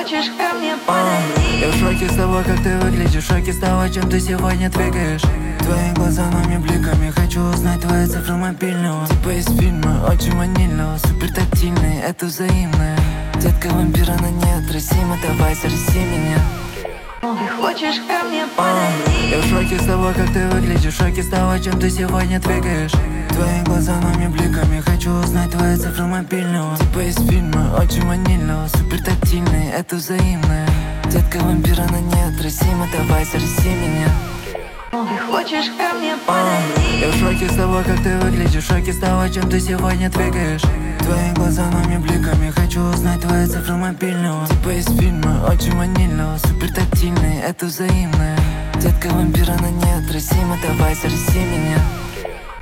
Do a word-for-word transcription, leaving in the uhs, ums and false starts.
хочешь ко мне подойти? Я в шоке с того, как ты выглядишь, в шоке с того, чем ты сегодня двигаешь. Твои глаза новыми бликами, хочу узнать твои цифры мобильного. Типа из фильма, очень ванильного, супер тактильный, это взаимное. Детка вампира на неотразима, давай зарази меня. Ты хочешь ко мне подойти? Я в шоке с того, как ты выглядишь, в шоке с того, чем ты сегодня двигаешь. Твои глаза новыми бликами, хочу узнать твои цифры мобильного. Типа из фильма, очень ванильного, супер тактильный, это взаимное. Детка вампира на неотразима, давай зарази меня. Ты хочешь ко мне подойти? Я в шоке с того, как ты выглядишь, в шоке с того, чем ты сегодня двигаешь. Твои глаза новыми бликами, хочу узнать твои цифры мобильного. Типа из фильма, очень ванильного, супер тактильный, это взаимное. Детка вампира на неотразима, давай зарази меня.